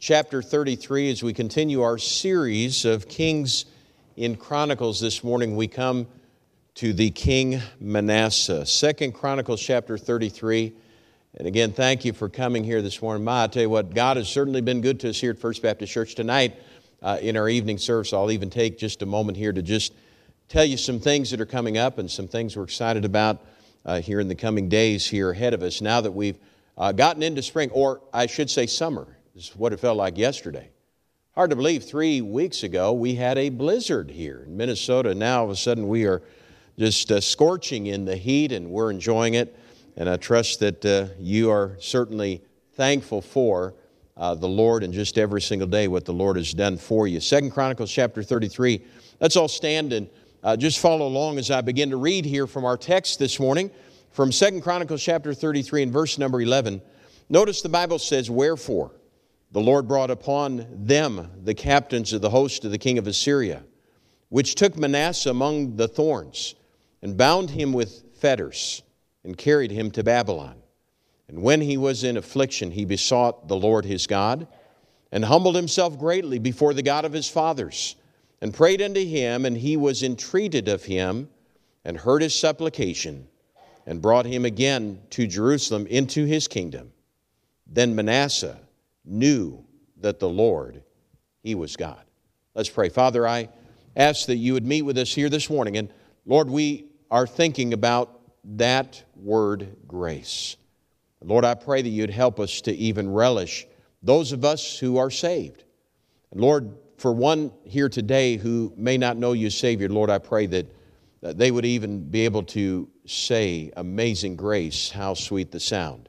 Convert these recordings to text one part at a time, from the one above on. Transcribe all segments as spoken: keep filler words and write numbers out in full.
chapter thirty-three. As we continue our series of Kings in Chronicles this morning, we come to the King Manasseh. Second Chronicles chapter thirty-three. And again, thank you for coming here this morning. Ma, I tell you what, God has certainly been good to us here at First Baptist Church tonight uh, in our evening service. I'll even take just a moment here to just tell you some things that are coming up and some things we're excited about uh, here in the coming days here ahead of us. Now that we've uh, gotten into spring, or I should say summer, is what it felt like yesterday. Hard to believe, three weeks ago we had a blizzard here in Minnesota. Now all of a sudden we are just uh, scorching in the heat and we're enjoying it. And I trust that uh, you are certainly thankful for uh, the Lord and just every single day what the Lord has done for you. Second Chronicles chapter thirty-three. Let's all stand and uh, just follow along as I begin to read here from our text this morning from Second Chronicles chapter thirty-three and verse number eleven. Notice the Bible says, "Wherefore the Lord brought upon them the captains of the host of the king of Assyria, which took Manasseh among the thorns, and bound him with fetters, and carried him to Babylon. And when he was in affliction, he besought the Lord his God, and humbled himself greatly before the God of his fathers, and prayed unto him, and he was entreated of him, and heard his supplication, and brought him again to Jerusalem into his kingdom. Then Manasseh knew that the Lord, he was God." Let's pray. Father, I ask that you would meet with us here this morning. And Lord, we are thinking about that word grace. Lord, I pray that you'd help us to even relish those of us who are saved. And Lord, for one here today who may not know you as Savior, Lord, I pray that, that they would even be able to say, "Amazing grace, how sweet the sound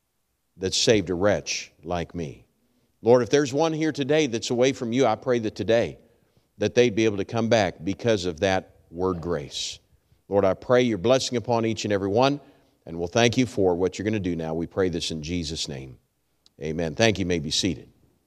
that saved a wretch like me." Lord, if there's one here today that's away from you, I pray that today that they'd be able to come back because of that word grace. Lord, I pray your blessing upon each and every one, and we'll thank you for what you're going to do now. We pray this in Jesus' name. Amen. Thank you. You may be seated.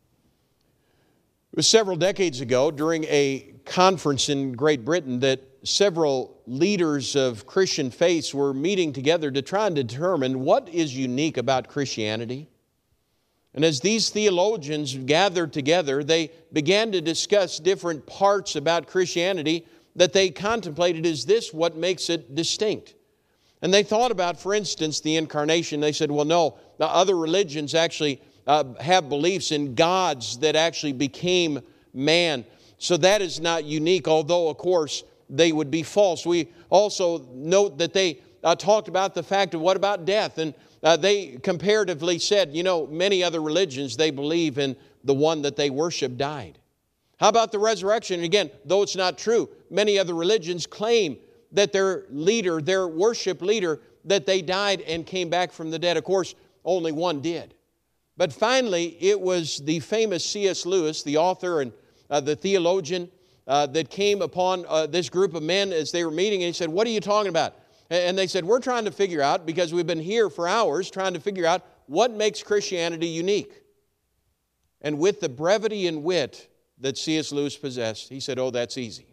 It was several decades ago during a conference in Great Britain that several leaders of Christian faiths were meeting together to try and determine what is unique about Christianity. And as these theologians gathered together, they began to discuss different parts about Christianity that they contemplated. Is this what makes it distinct? And they thought about, for instance, the incarnation. They said, well, no, the other religions actually uh, have beliefs in gods that actually became man. So that is not unique, although, of course, they would be false. We also note that they uh, talked about the fact of what about death? And uh, they comparatively said, you know, many other religions, they believe in the one that they worship died. How about the resurrection? And again, though it's not true, many other religions claim that their leader, their worship leader, that they died and came back from the dead. Of course, only one did. But finally, it was the famous C S Lewis, the author and uh, the theologian, uh, that came upon uh, this group of men as they were meeting, and he said, "What are you talking about?" And they said, "We're trying to figure out, because we've been here for hours, trying to figure out what makes Christianity unique." And with the brevity and wit that C S Lewis possessed, he said, "Oh, that's easy.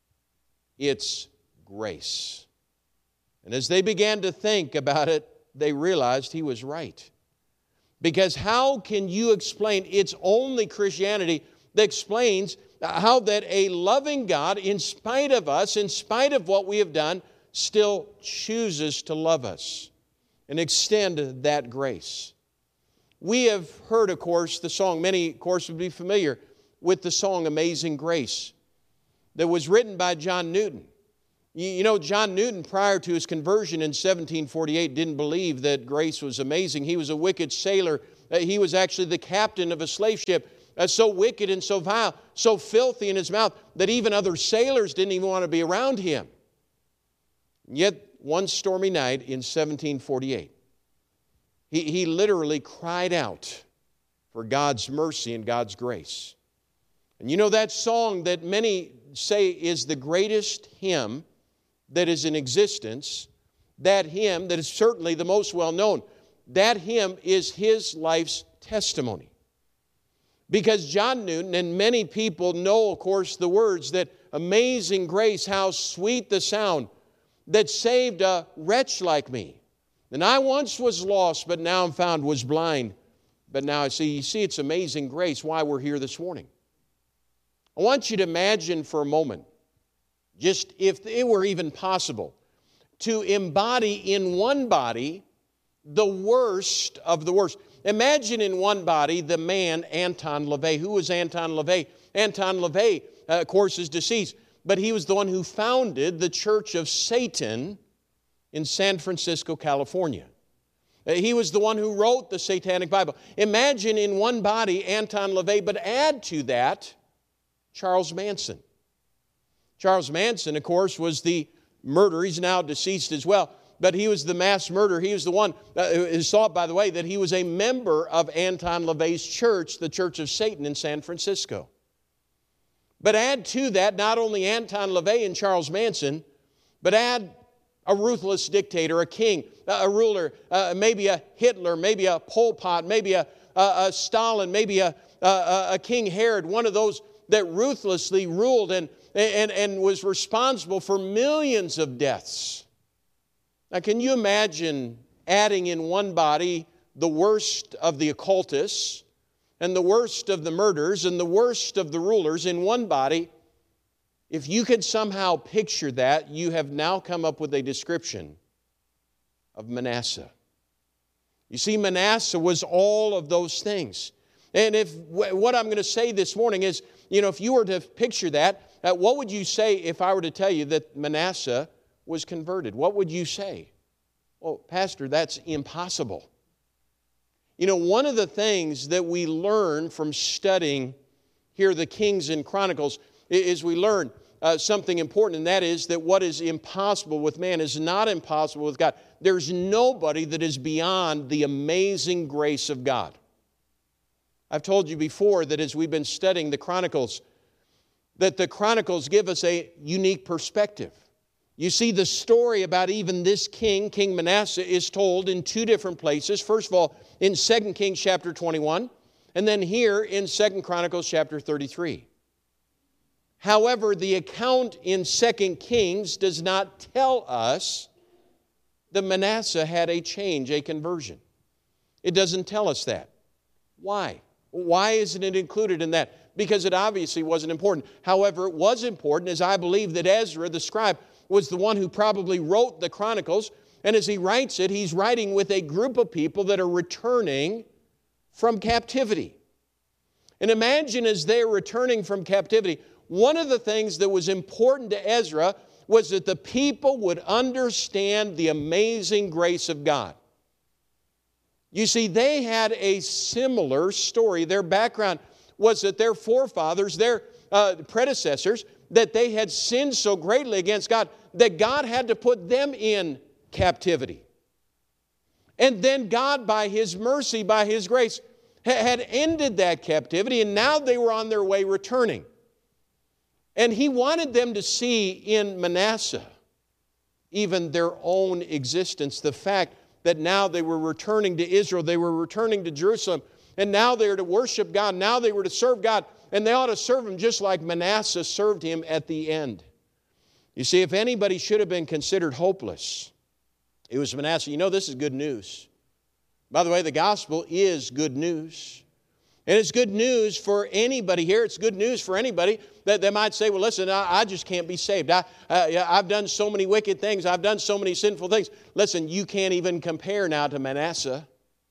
It's grace." And as they began to think about it, they realized he was right. Because how can you explain, it's only Christianity that explains how that a loving God, in spite of us, in spite of what we have done, still chooses to love us and extend that grace. We have heard, of course, the song, many, of course, would be familiar with the song Amazing Grace that was written by John Newton. You know, John Newton, prior to his conversion in seventeen forty-eight, didn't believe that grace was amazing. He was a wicked sailor. He was actually the captain of a slave ship, uh, so wicked and so vile, so filthy in his mouth, that even other sailors didn't even want to be around him. Yet, one stormy night in seventeen forty-eight, he, he literally cried out for God's mercy and God's grace. And you know that song that many say is the greatest hymn that is in existence, that hymn that is certainly the most well-known, that hymn is his life's testimony. Because John Newton and many people know, of course, the words that amazing grace, how sweet the sound that saved a wretch like me. And I once was lost, but now I'm found, was blind, But now, see, you see, it's amazing grace why we're here this morning. I want you to imagine for a moment, just if it were even possible, to embody in one body the worst of the worst. Imagine in one body the man Anton LaVey. Who was Anton LaVey? Anton LaVey, uh, of course, is deceased, but he was the one who founded the Church of Satan in San Francisco, California. Uh, he was the one who wrote the Satanic Bible. Imagine in one body Anton LaVey, but add to that Charles Manson. Charles Manson, of course, was the murderer. He's now deceased as well. But he was the mass murderer. He was the one, uh, it is thought, by the way, that he was a member of Anton LaVey's church, the Church of Satan in San Francisco. But add to that not only Anton LaVey and Charles Manson, but add a ruthless dictator, a king, a ruler, uh, maybe a Hitler, maybe a Pol Pot, maybe a, a, a Stalin, maybe a, a, a King Herod, one of those that ruthlessly ruled and, and, and was responsible for millions of deaths. Now, can you imagine adding in one body the worst of the occultists and the worst of the murderers and the worst of the rulers in one body? If you can somehow picture that, you have now come up with a description of Manasseh. You see, Manasseh was all of those things. And if what I'm going to say this morning is, you know, if you were to picture that, uh, what would you say if I were to tell you that Manasseh was converted? What would you say? Well, Pastor, that's impossible. You know, one of the things that we learn from studying here the Kings and Chronicles is we learn uh, something important, and that is that what is impossible with man is not impossible with God. There's nobody that is beyond the amazing grace of God. I've told you before that as we've been studying the Chronicles, that the Chronicles give us a unique perspective. You see, the story about even this king, King Manasseh, is told in two different places. First of all, in Second Kings chapter twenty-one, and then here in Second Chronicles chapter thirty-three. However, the account in Second Kings does not tell us that Manasseh had a change, a conversion. It doesn't tell us that. Why? Why isn't it included in that? Because it obviously wasn't important. However, it was important, as I believe that Ezra, the scribe, was the one who probably wrote the Chronicles. And as he writes it, he's writing with a group of people that are returning from captivity. And imagine as they're returning from captivity, one of the things that was important to Ezra was that the people would understand the amazing grace of God. You see, they had a similar story. Their background was that their forefathers, their uh, predecessors, that they had sinned so greatly against God that God had to put them in captivity. And then God, by His mercy, by His grace, ha- had ended that captivity, and now they were on their way returning. And He wanted them to see in Manasseh even their own existence, the fact that now they were returning to Israel, they were returning to Jerusalem, and now they were to worship God, now they were to serve God, and they ought to serve Him just like Manasseh served Him at the end. You see, if anybody should have been considered hopeless, it was Manasseh. You know, this is good news. By the way, the gospel is good news. And it's good news for anybody here. It's good news for anybody that they might say, well, listen, I, I just can't be saved. I, uh, I've done so many wicked things. I've done so many sinful things. Listen, you can't even compare now to Manasseh.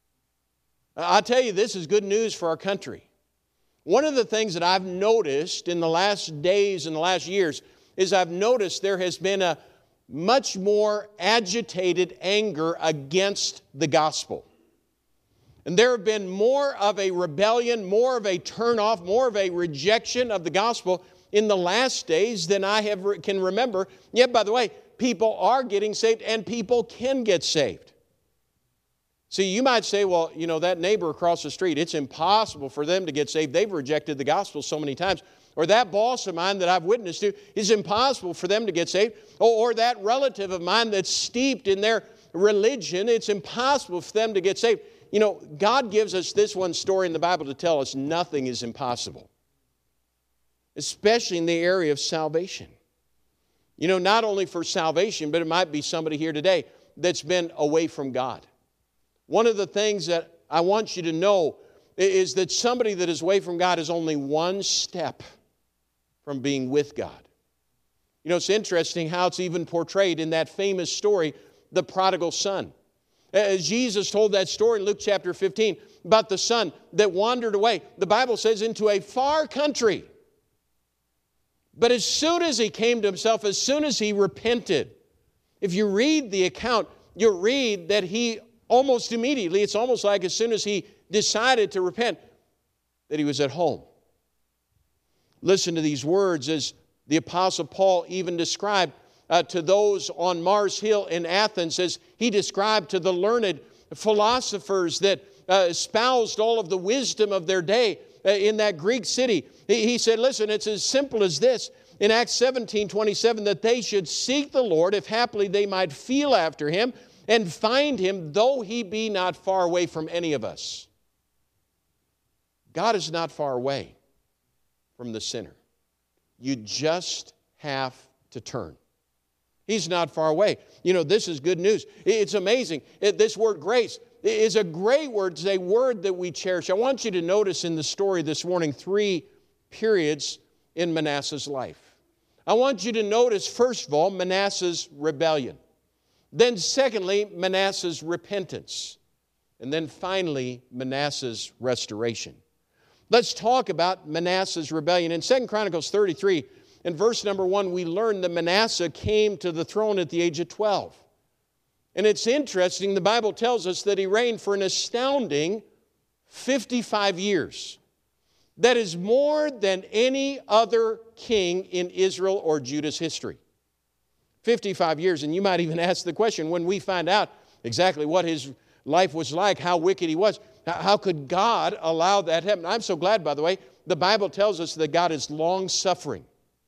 I tell you, this is good news for our country. One of the things that I've noticed in the last days and the last years is I've noticed there has been a much more agitated anger against the gospel. And there have been more of a rebellion, more of a turnoff, more of a rejection of the gospel in the last days than I have can remember. Yet, by the way, people are getting saved and people can get saved. See, you might say, well, you know, that neighbor across the street, it's impossible for them to get saved. They've rejected the gospel so many times. Or that boss of mine that I've witnessed to, it's impossible for them to get saved. Or, or that relative of mine that's steeped in their religion, it's impossible for them to get saved. You know, God gives us this one story in the Bible to tell us nothing is impossible, especially in the area of salvation. You know, not only for salvation, but it might be somebody here today that's been away from God. One of the things that I want you to know is that somebody that is away from God is only one step from being with God. You know, it's interesting how it's even portrayed in that famous story, the prodigal son. As Jesus told that story in Luke chapter fifteen about the son that wandered away, the Bible says, into a far country. But as soon as he came to himself, as soon as he repented, if you read the account, you'll read that he almost immediately, it's almost like as soon as he decided to repent, that he was at home. Listen to these words as the Apostle Paul even described uh, to those on Mars Hill in Athens, as he described to the learned philosophers that uh, espoused all of the wisdom of their day uh, in that Greek city. He, he said, listen, it's as simple as this. In Acts seventeen twenty-seven, that they should seek the Lord, if haply they might feel after Him, and find Him, though He be not far away from any of us. God is not far away from the sinner. You just have to turn. He's not far away. You know, this is good news. It's amazing. It, this word grace is a great word. It's a word that we cherish. I want you to notice in the story this morning three periods in Manasseh's life. I want you to notice, first of all, Manasseh's rebellion. Then secondly, Manasseh's repentance. And then finally, Manasseh's restoration. Let's talk about Manasseh's rebellion. In Second Chronicles thirty-three, in verse number one, we learn that Manasseh came to the throne at the age of twelve. And it's interesting, the Bible tells us that he reigned for an astounding fifty-five years. That is more than any other king in Israel or Judah's history. fifty-five years, and you might even ask the question, when we find out exactly what his life was like, how wicked he was, how could God allow that to happen? I'm so glad, by the way, the Bible tells us that God is long-suffering.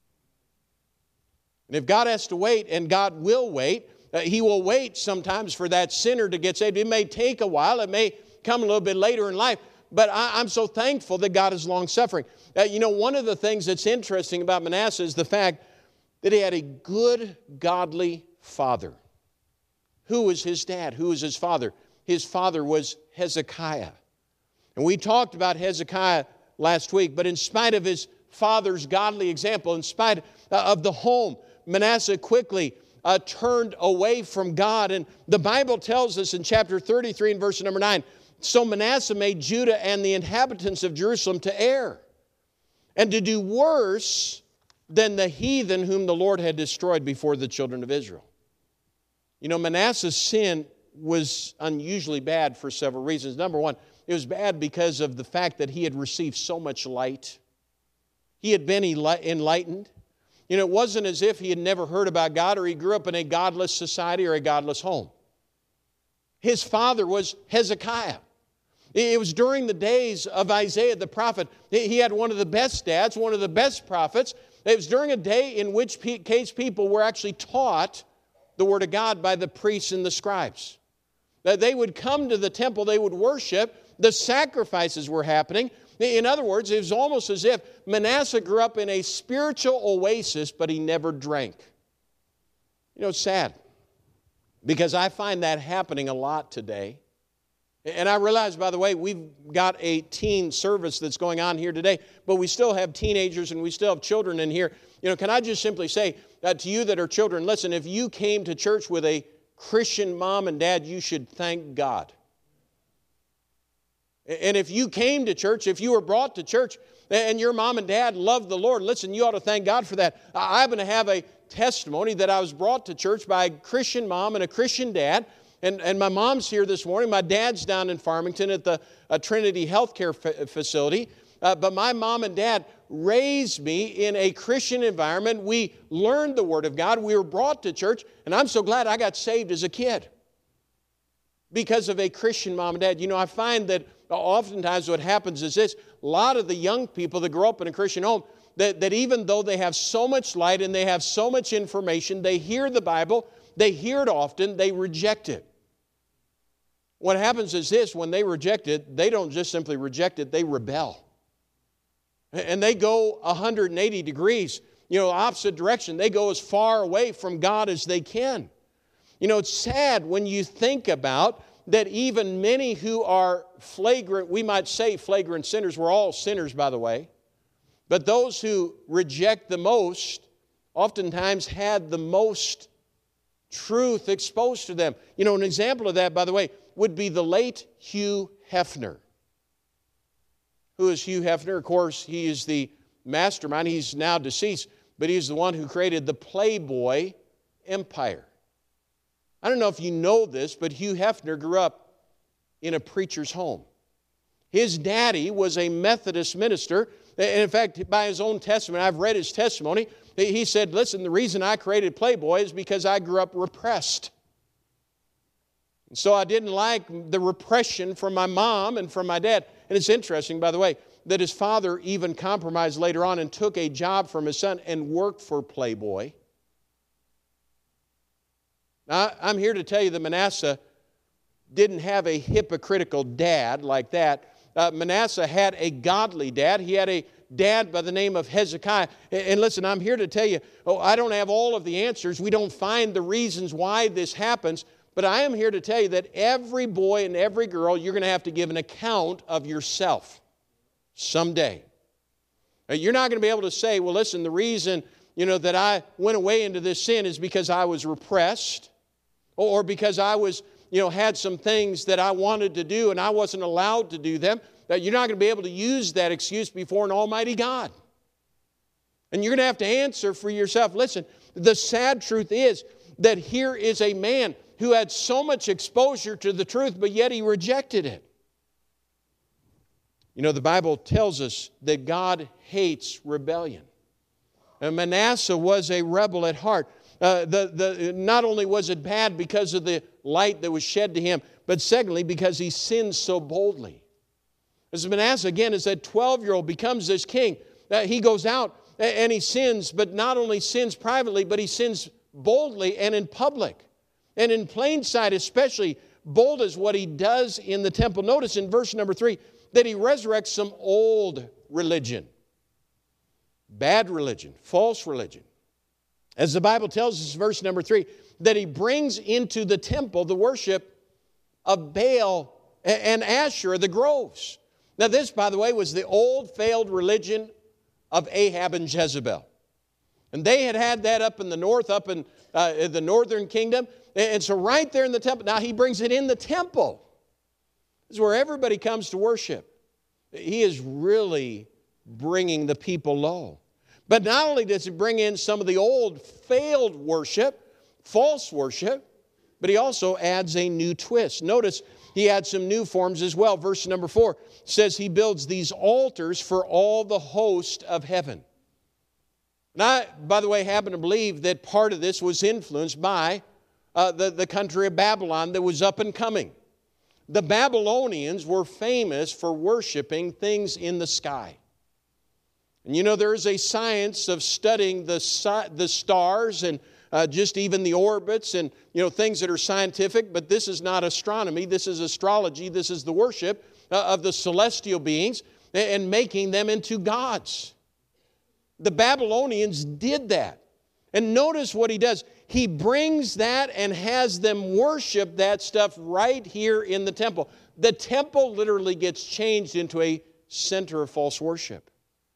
And if God has to wait, and God will wait, uh, He will wait sometimes for that sinner to get saved. It may take a while, it may come a little bit later in life, but I, I'm so thankful that God is long-suffering. Uh, you know, one of the things that's interesting about Manasseh is the fact that he had a good, godly father. Who was his dad? Who was his father? His father was Hezekiah. And we talked about Hezekiah last week, but in spite of his father's godly example, in spite of the home, Manasseh quickly uh, turned away from God. And the Bible tells us in chapter thirty-three and verse number nine, so Manasseh made Judah and the inhabitants of Jerusalem to err, and to do worse than the heathen whom the Lord had destroyed before the children of Israel. You know, Manasseh's sin was unusually bad for several reasons. Number one, it was bad because of the fact that he had received so much light. He had been enlightened. You know, it wasn't as if he had never heard about God or he grew up in a godless society or a godless home. His father was Hezekiah. It was during the days of Isaiah the prophet. He had one of the best dads, one of the best prophets. It was during a day in which case people were actually taught the Word of God by the priests and the scribes. That they would come to the temple, they would worship, the sacrifices were happening. In other words, it was almost as if Manasseh grew up in a spiritual oasis, but he never drank. You know, it's sad, because I find that happening a lot today. And I realize, by the way, we've got a teen service that's going on here today, but we still have teenagers and we still have children in here. You know, can I just simply say that to you that are children, listen, if you came to church with a Christian mom and dad, you should thank God. And if you came to church, if you were brought to church and your mom and dad loved the Lord, listen, you ought to thank God for that. I happen to have a testimony that I was brought to church by a Christian mom and a Christian dad. And, and my mom's here this morning. My dad's down in Farmington at the uh, Trinity Healthcare fa- facility. Uh, but my mom and dad raised me in a Christian environment. We learned the Word of God. We were brought to church. And I'm so glad I got saved as a kid because of a Christian mom and dad. You know, I find that oftentimes what happens is this. A lot of the young people that grow up in a Christian home, that, that even though they have so much light and they have so much information, they hear the Bible, they hear it often, they reject it. What happens is this, when they reject it, they don't just simply reject it, they rebel. And they go one hundred eighty degrees, you know, opposite direction. They go as far away from God as they can. You know, it's sad when you think about that even many who are flagrant, we might say flagrant sinners, we're all sinners, by the way, but those who reject the most oftentimes had the most truth exposed to them. You know, an example of that, by the way, would be the late Hugh Hefner. Who is Hugh Hefner? Of course, he is the mastermind. He's now deceased, but he's the one who created the Playboy empire. I don't know if you know this, but Hugh Hefner grew up in a preacher's home. His daddy was a Methodist minister. And in fact, by his own testimony, I've read his testimony, he said, listen, the reason I created Playboy is because I grew up repressed. And so I didn't like the repression from my mom and from my dad. And it's interesting, by the way, that his father even compromised later on and took a job from his son and worked for Playboy. Now, I'm here to tell you that Manasseh didn't have a hypocritical dad like that. Uh, Manasseh had a godly dad. He had a dad by the name of Hezekiah. And listen, I'm here to tell you, oh, I don't have all of the answers. We don't find the reasons why this happens. But I am here to tell you that every boy and every girl, you're going to have to give an account of yourself someday. Now, you're not going to be able to say, well, listen, the reason, you know, that I went away into this sin is because I was repressed or because I was, you know, had some things that I wanted to do and I wasn't allowed to do them. That you're not going to be able to use that excuse before an almighty God. And you're going to have to answer for yourself. Listen, the sad truth is that here is a man who had so much exposure to the truth, but yet he rejected it. You know, the Bible tells us that God hates rebellion. And Manasseh was a rebel at heart. Uh, the, the, not only was it bad because of the light that was shed to him, but secondly, because he sinned so boldly. As Manasseh, again, as that twelve-year-old becomes this king, uh, he goes out and he sins, but not only sins privately, but he sins boldly and in public. And in plain sight, especially bold as what he does in the temple. Notice in verse number three that he resurrects some old religion. Bad religion, false religion. As the Bible tells us, verse number three, that he brings into the temple the worship of Baal and Asherah, the groves. Now this, by the way, was the old failed religion of Ahab and Jezebel. And they had had that up in the north, up in, uh, in the northern kingdom. And so right there in the temple, now he brings it in the temple. This is where everybody comes to worship. He is really bringing the people low. But not only does he bring in some of the old failed worship, false worship, but he also adds a new twist. Notice he adds some new forms as well. Verse number four says he builds these altars for all the host of heaven. And I, by the way, happen to believe that part of this was influenced by uh, the, the country of Babylon that was up and coming. The Babylonians were famous for worshiping things in the sky. And you know, there is a science of studying the, the stars and uh, just even the orbits and, you know, things that are scientific, but this is not astronomy. This is astrology. This is the worship uh, of the celestial beings and making them into gods. The Babylonians did that. And notice what he does. He brings that and has them worship that stuff right here in the temple. The temple literally gets changed into a center of false worship.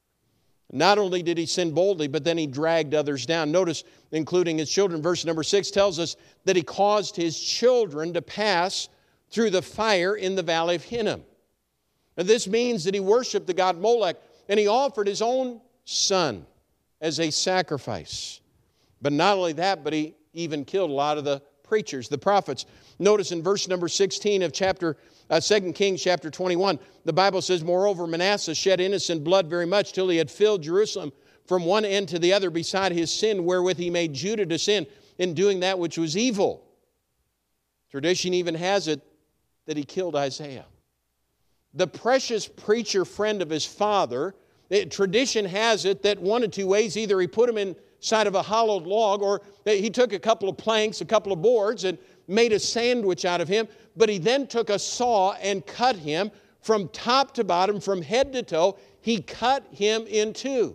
Not only did he sin boldly, but then he dragged others down. Notice, including his children, verse number six tells us that he caused his children to pass through the fire in the valley of Hinnom. Now, this means that he worshiped the god Molech, and he offered his own son as a sacrifice. But not only that, but he even killed a lot of the preachers, the prophets. Notice in verse number sixteen of chapter uh, Second Kings chapter twenty-one, the Bible says, moreover, Manasseh shed innocent blood very much till he had filled Jerusalem from one end to the other beside his sin, wherewith he made Judah to sin in doing that which was evil. Tradition even has it that he killed Isaiah. The precious preacher friend of his father, it, tradition has it that one of two ways, either he put him inside of a hollowed log or he took a couple of planks, a couple of boards and made a sandwich out of him, but he then took a saw and cut him from top to bottom, from head to toe. He cut him in two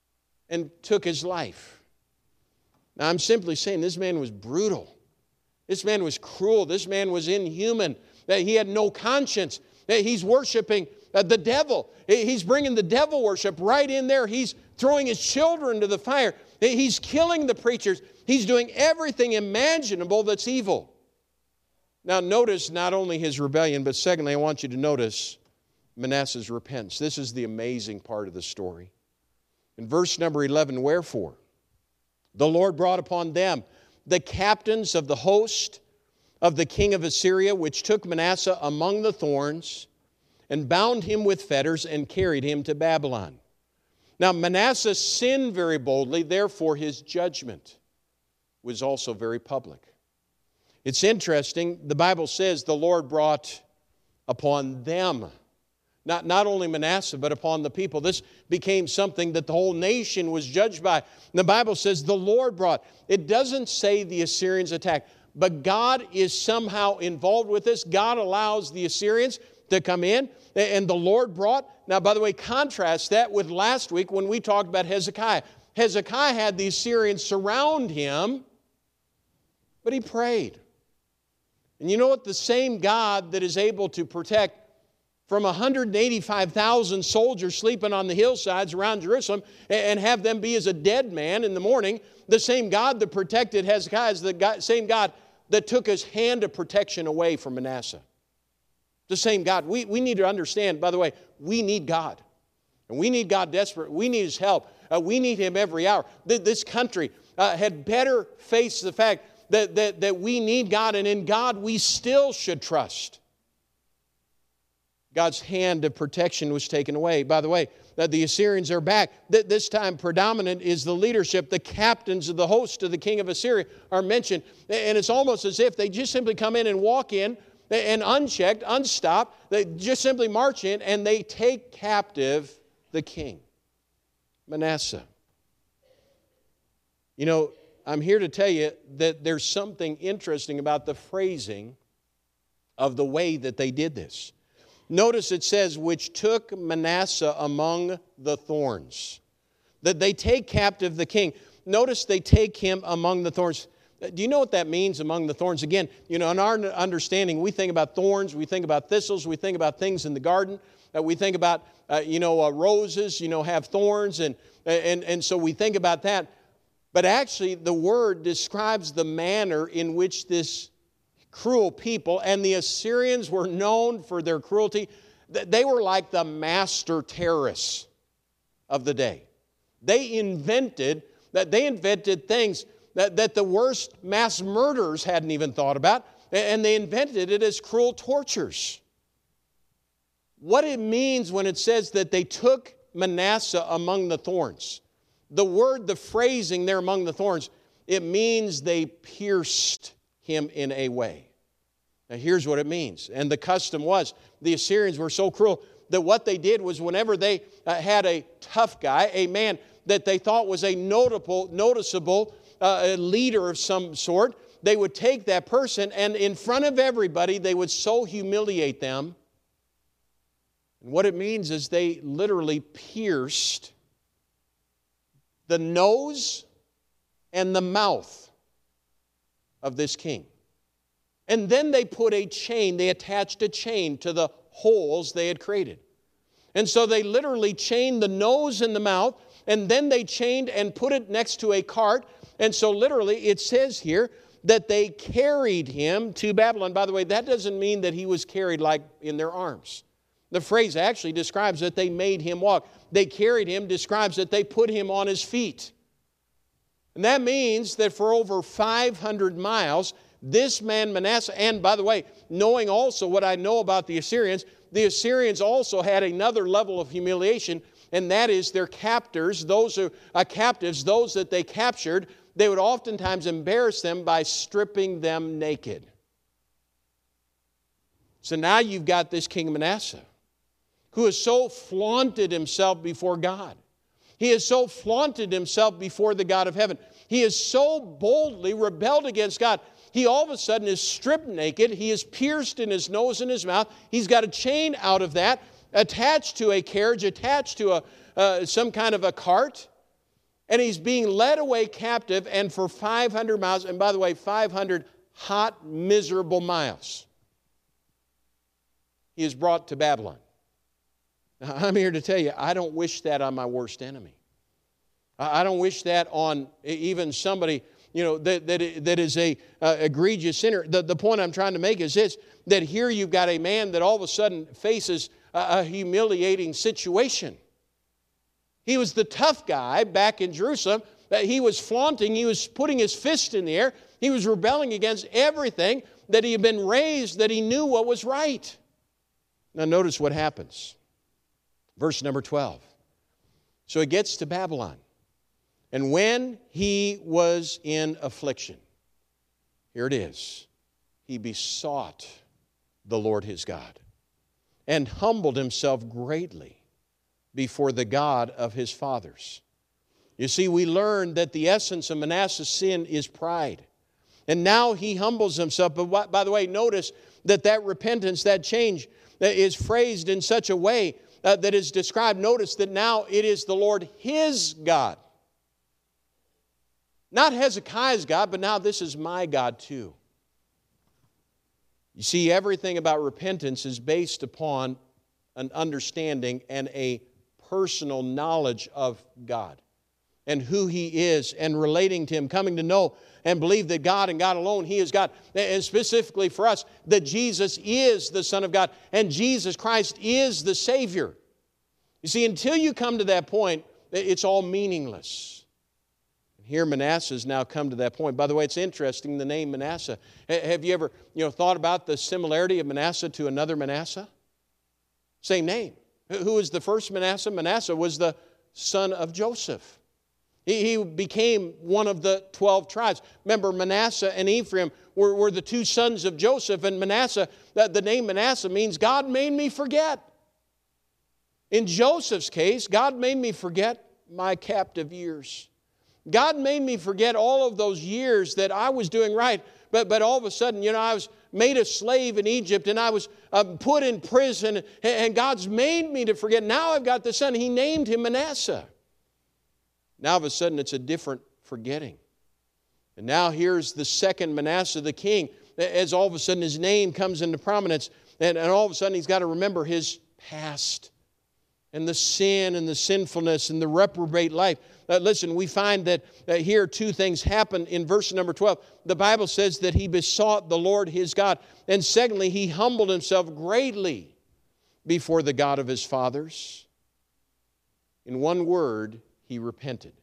and took his life. Now, I'm simply saying this man was brutal. This man was cruel. This man was inhuman. He had no conscience. He's worshiping the devil. He's bringing the devil worship right in there. He's throwing his children to the fire. He's killing the preachers. He's doing everything imaginable that's evil. Now notice not only his rebellion, but secondly, I want you to notice Manasseh's repentance. This is the amazing part of the story. In verse number eleven, wherefore the Lord brought upon them the captains of the host of the king of Assyria, which took Manasseh among the thorns, and bound him with fetters, and carried him to Babylon. Now Manasseh sinned very boldly, therefore his judgment was also very public. It's interesting, the Bible says the Lord brought upon them, not, not only Manasseh, but upon the people. This became something that the whole nation was judged by. And the Bible says the Lord brought. It doesn't say the Assyrians attacked, but God is somehow involved with this. God allows the Assyrians to come in, and the Lord brought. Now, by the way, contrast that with last week when we talked about Hezekiah. Hezekiah had the Assyrians surround him, but he prayed. And you know what? The same God that is able to protect from one hundred eighty-five thousand soldiers sleeping on the hillsides around Jerusalem and have them be as a dead man in the morning, the same God that protected Hezekiah is the God, same God that took his hand of protection away from Manasseh. The same God. We, we need to understand, by the way, we need God. And we need God desperate. We need His help. Uh, we need Him every hour. This country uh, had better face the fact that, that, that we need God, and in God we still should trust. God's hand of protection was taken away. By the way, the Assyrians are back. This time predominant is the leadership. The captains of the host of the king of Assyria are mentioned. And it's almost as if they just simply come in and walk in and unchecked, unstopped. They just simply march in and they take captive the king, Manasseh. You know, I'm here to tell you that there's something interesting about the phrasing of the way that they did this. Notice it says, which took Manasseh among the thorns. That they take captive the king. Notice they take him among the thorns. Do you know what that means, among the thorns? Again, you know, in our understanding, we think about thorns, we think about thistles, we think about things in the garden. Uh, we think about, uh, you know, uh, roses, you know, have thorns, and, and, and so we think about that. But actually, the word describes the manner in which this cruel people, and the Assyrians were known for their cruelty. They were like the master terrorists of the day. They invented, that they invented things that, that the worst mass murderers hadn't even thought about, and they invented it as cruel tortures. What it means when it says that they took Manasseh among the thorns, the word, the phrasing there, among the thorns, it means they pierced him in a way. Now here's what it means. And the custom was, the Assyrians were so cruel that what they did was whenever they uh, had a tough guy, a man that they thought was a notable, noticeable uh, leader of some sort, they would take that person and in front of everybody they would so humiliate them. And what it means is they literally pierced the nose and the mouth of this king. And then they put a chain, they attached a chain to the holes they had created. And so they literally chained the nose and the mouth, and then they chained and put it next to a cart. And so literally it says here that they carried him to Babylon. By the way, that doesn't mean that he was carried like in their arms. The phrase actually describes that they made him walk. They carried him, describes that they put him on his feet. And that means that for over five hundred miles, this man Manasseh, and by the way, knowing also what I know about the Assyrians, the Assyrians also had another level of humiliation, and that is their captors, those who uh, captives, those that they captured, they would oftentimes embarrass them by stripping them naked. So now you've got this King Manasseh, who has so flaunted himself before God. He has so flaunted himself before the God of heaven. He has so boldly rebelled against God. He all of a sudden is stripped naked. He is pierced in his nose and his mouth. He's got a chain out of that, attached to a carriage, attached to a, uh, some kind of a cart. And he's being led away captive, and for five hundred miles, and by the way, five hundred hot, miserable miles, he is brought to Babylon. Now, I'm here to tell you, I don't wish that on my worst enemy. I don't wish that on even somebody, you know, that, that, that is a uh, egregious sinner. The, the point I'm trying to make is this, that here you've got a man that all of a sudden faces a, a humiliating situation. He was the tough guy back in Jerusalem. He was flaunting, he was putting his fist in the air. He was rebelling against everything that he had been raised, that he knew what was right. Now notice what happens. Verse number twelve. So he gets to Babylon. And when he was in affliction, here it is, he besought the Lord his God and humbled himself greatly before the God of his fathers. You see, we learned that the essence of Manasseh's sin is pride. And now he humbles himself. But by the way, notice that that repentance, that change is phrased in such a way uh, that is described. Notice that now it is the Lord his God. Not Hezekiah's God, but now this is my God too. You see, everything about repentance is based upon an understanding and a personal knowledge of God and who He is and relating to Him, coming to know and believe that God and God alone, He is God. And specifically for us, that Jesus is the Son of God and Jesus Christ is the Savior. You see, until you come to that point, it's all meaningless. Here Manasseh has now come to that point. By the way, it's interesting, the name Manasseh. Have you ever you know, thought about the similarity of Manasseh to another Manasseh? Same name. Who was the first Manasseh? Manasseh was the son of Joseph. He, he became one of the twelve tribes. Remember, Manasseh and Ephraim were, were the two sons of Joseph. And Manasseh, the, the name Manasseh means God made me forget. In Joseph's case, God made me forget my captive years. God made me forget all of those years that I was doing right, but, but all of a sudden, you know, I was made a slave in Egypt and I was um, put in prison and, and God's made me to forget. Now I've got the son. He named him Manasseh. Now all of a sudden it's a different forgetting. And now here's the second Manasseh, the king, as all of a sudden his name comes into prominence and, and all of a sudden he's got to remember his past and the sin and the sinfulness and the reprobate life. Uh, listen, we find that uh, here two things happen in verse number twelve. The Bible says that he besought the Lord his God. And secondly, he humbled himself greatly before the God of his fathers. In one word, he repented.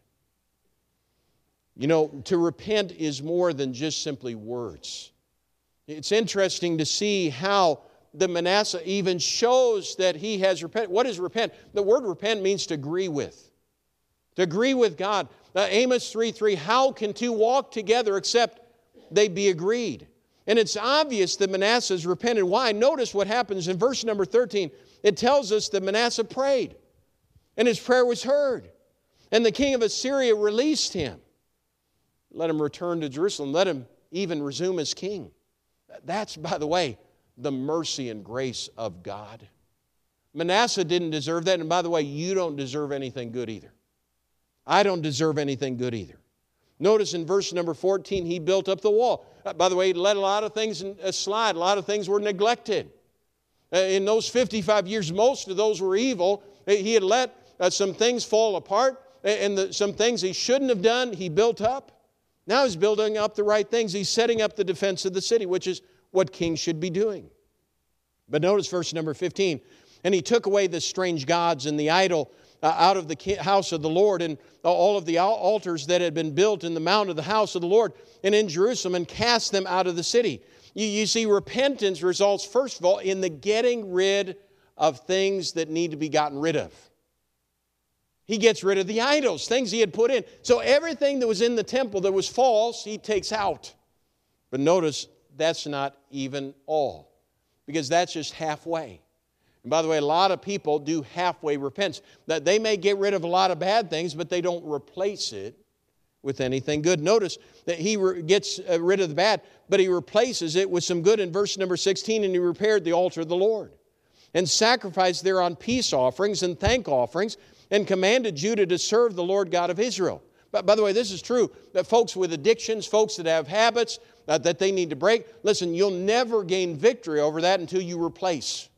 You know, to repent is more than just simply words. It's interesting to see how the Manasseh even shows that he has repented. What is repent? The word repent means to agree with. To agree with God. Uh, Amos three three, how can two walk together except they be agreed? And it's obvious that Manasseh has repented. Why? Notice what happens in verse number thirteen. It tells us that Manasseh prayed. And his prayer was heard. And the king of Assyria released him. Let him return to Jerusalem. Let him even resume as king. That's, by the way, the mercy and grace of God. Manasseh didn't deserve that. And by the way, you don't deserve anything good either. I don't deserve anything good either. Notice in verse number fourteen, he built up the wall. Uh, by the way, he let a lot of things slide. A lot of things were neglected. Uh, in those fifty-five years, most of those were evil. He had let uh, some things fall apart. And the, some things he shouldn't have done, he built up. Now he's building up the right things. He's setting up the defense of the city, which is what kings should be doing. But notice verse number fifteen. And he took away the strange gods and the idol uh, out of the house of the Lord and all of the altars that had been built in the mount of the house of the Lord and in Jerusalem and cast them out of the city. You, you see, repentance results, first of all, in the getting rid of things that need to be gotten rid of. He gets rid of the idols, things he had put in. So everything that was in the temple that was false, he takes out. But notice, that's not even all, because that's just halfway. And by the way, a lot of people do halfway repentance. That they may get rid of a lot of bad things, but they don't replace it with anything good. Notice that he gets rid of the bad, but he replaces it with some good in verse number sixteen, and he repaired the altar of the Lord and sacrificed thereon peace offerings and thank offerings and commanded Judah to serve the Lord God of Israel. But by the way, this is true, that folks with addictions, folks that have habits uh, that they need to break, listen, you'll never gain victory over that until you replace.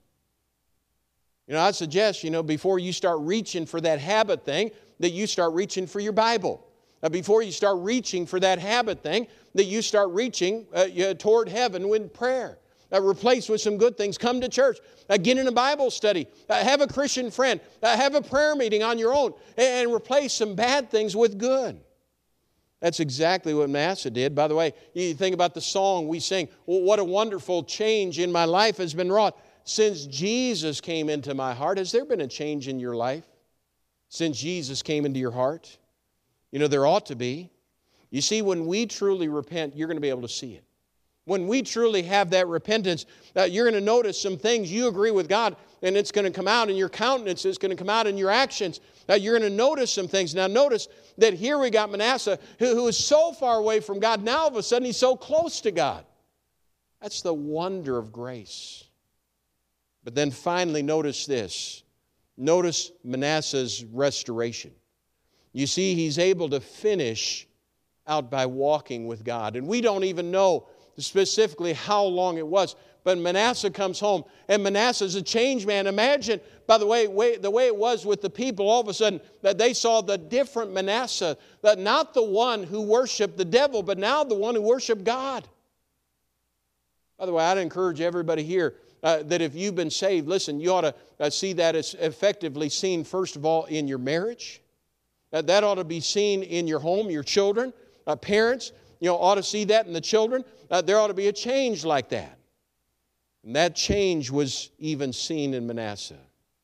You know, I suggest, you know, before you start reaching for that habit thing, that you start reaching for your Bible. Uh, before you start reaching for that habit thing, that you start reaching uh, toward heaven with prayer. Uh, replace with some good things. Come to church. Uh, get in a Bible study. Uh, have a Christian friend. Uh, have a prayer meeting on your own. And, and replace some bad things with good. That's exactly what Manasseh did. By the way, you think about the song we sing. Well, what a wonderful change in my life has been wrought. Since Jesus came into my heart. Has there been a change in your life? Since Jesus came into your heart? You know, there ought to be. You see, when we truly repent, you're going to be able to see it. When we truly have that repentance, uh, you're going to notice some things. You agree with God, and it's going to come out in your countenance. It's going to come out in your actions. Uh, you're going to notice some things. Now, notice that here we got Manasseh, who, who is so far away from God. Now, all of a sudden, he's so close to God. That's the wonder of grace. But then finally, notice this. Notice Manasseh's restoration. You see, he's able to finish out by walking with God. And we don't even know specifically how long it was. But Manasseh comes home, and Manasseh's a changed man. Imagine, by the way, way, the way it was with the people, all of a sudden, that they saw the different Manasseh, that not the one who worshiped the devil, but now the one who worshiped God. By the way, I'd encourage everybody here uh, that if you've been saved, listen, you ought to uh, see that as effectively seen, first of all, in your marriage. Uh, that ought to be seen in your home, your children, uh, parents, you know, ought to see that in the children. Uh, there ought to be a change like that. And that change was even seen in Manasseh.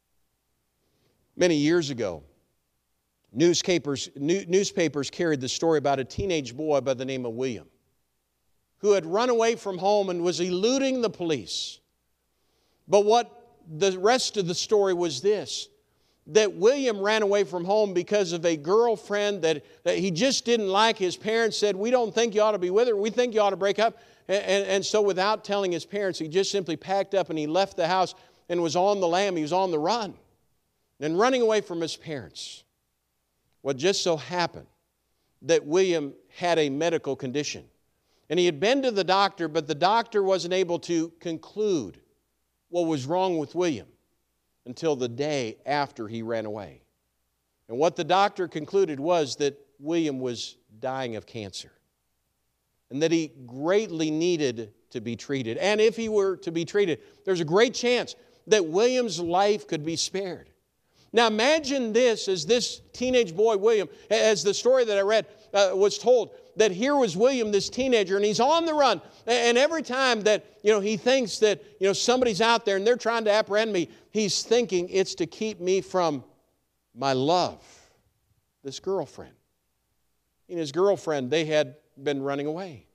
Many years ago, newspapers, new, newspapers carried the story about a teenage boy by the name of William, who had run away from home and was eluding the police. But what the rest of the story was this, that William ran away from home because of a girlfriend that, that he just didn't like. His parents said, we don't think you ought to be with her. We think you ought to break up. And, and, and so without telling his parents, he just simply packed up and he left the house and was on the lam. He was on the run and running away from his parents. What just so happened that William had a medical condition. And he had been to the doctor, but the doctor wasn't able to conclude what was wrong with William until the day after he ran away. And what the doctor concluded was that William was dying of cancer and that he greatly needed to be treated. And if he were to be treated, there's a great chance that William's life could be spared. Now imagine this as this teenage boy, William, as the story that I read uh, was told, that here was William, this teenager, and he's on the run. And every time that, you know, he thinks that, you know, somebody's out there and they're trying to apprehend me, he's thinking it's to keep me from my love, this girlfriend. And his girlfriend, they had been running away.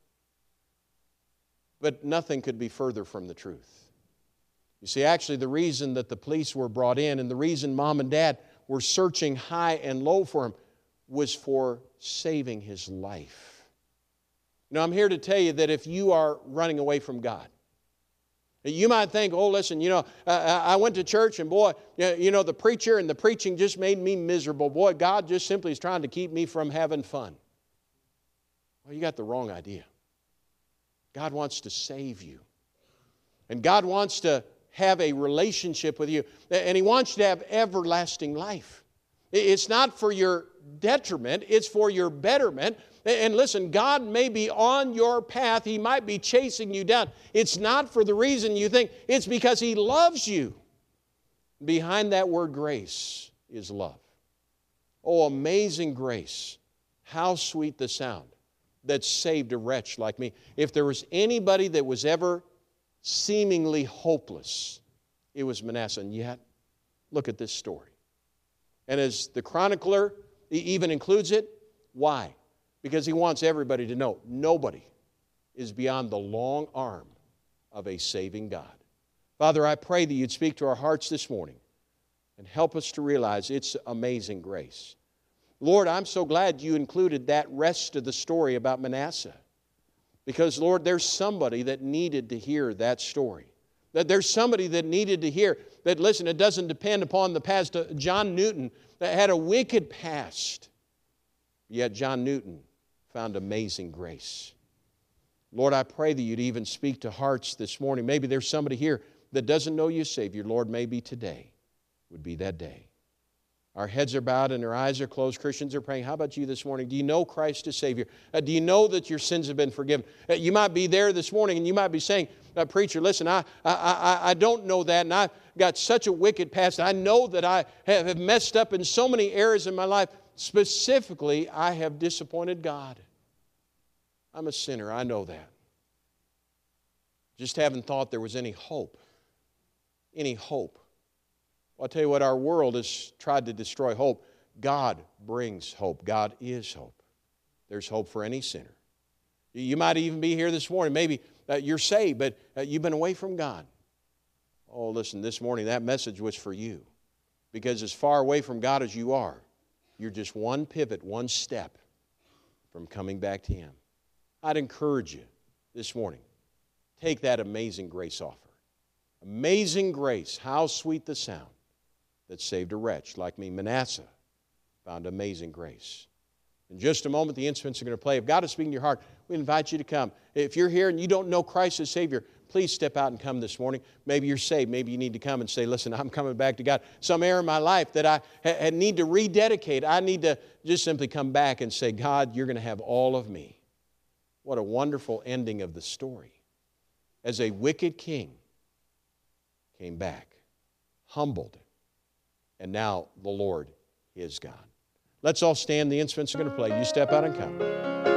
But nothing could be further from the truth. You see, actually, the reason that the police were brought in and the reason mom and dad were searching high and low for him was for saving his life. Now, I'm here to tell you that if you are running away from God, you might think, oh, listen, you know, uh, I went to church and boy, you know, the preacher and the preaching just made me miserable. Boy, God just simply is trying to keep me from having fun. Well, you got the wrong idea. God wants to save you. And God wants to have a relationship with you. And He wants you to have everlasting life. It's not for your detriment, it's for your betterment. And listen, God may be on your path. He might be chasing you down. It's not for the reason you think. It's because He loves you. Behind that word grace is love. Oh, amazing grace. How sweet the sound that saved a wretch like me. If there was anybody that was ever seemingly hopeless, it was Manasseh. And yet, look at this story. And as the chronicler even includes it, why? Because he wants everybody to know nobody is beyond the long arm of a saving God. Father, I pray that you'd speak to our hearts this morning and help us to realize it's amazing grace. Lord, I'm so glad you included that rest of the story about Manasseh. Because, Lord, there's somebody that needed to hear that story. That there's somebody that needed to hear that, listen, it doesn't depend upon the past. John Newton that had a wicked past. Yet John Newton found amazing grace. Lord, I pray that you'd even speak to hearts this morning. Maybe there's somebody here that doesn't know you as Savior. Lord, maybe today would be that day. Our heads are bowed and our eyes are closed. Christians are praying. How about you this morning? Do you know Christ as Savior? Uh, do you know that your sins have been forgiven? Uh, you might be there this morning and you might be saying, uh, preacher, listen, I, I, I, I don't know that, and I've got such a wicked past. I know that I have, have messed up in so many areas in my life. Specifically, I have disappointed God. I'm a sinner. I know that. Just haven't thought there was any hope. Any hope. Well, I'll tell you what, our world has tried to destroy hope. God brings hope. God is hope. There's hope for any sinner. You might even be here this morning. Maybe uh, you're saved, but uh, you've been away from God. Oh, listen, this morning that message was for you. Because as far away from God as you are, you're just one pivot, one step from coming back to Him. I'd encourage you this morning, take that amazing grace offer. Amazing grace, how sweet the sound that saved a wretch like me. Manasseh found amazing grace. In just a moment, the instruments are going to play. If God is speaking to your heart, we invite you to come. If you're here and you don't know Christ as Savior, please step out and come this morning. Maybe you're saved. Maybe you need to come and say, listen, I'm coming back to God. Some area in my life that I ha- need to rededicate. I need to just simply come back and say, God, you're going to have all of me. What a wonderful ending of the story. As a wicked king came back, humbled, and now the Lord is God. Let's all stand. The instruments are going to play. You step out and come.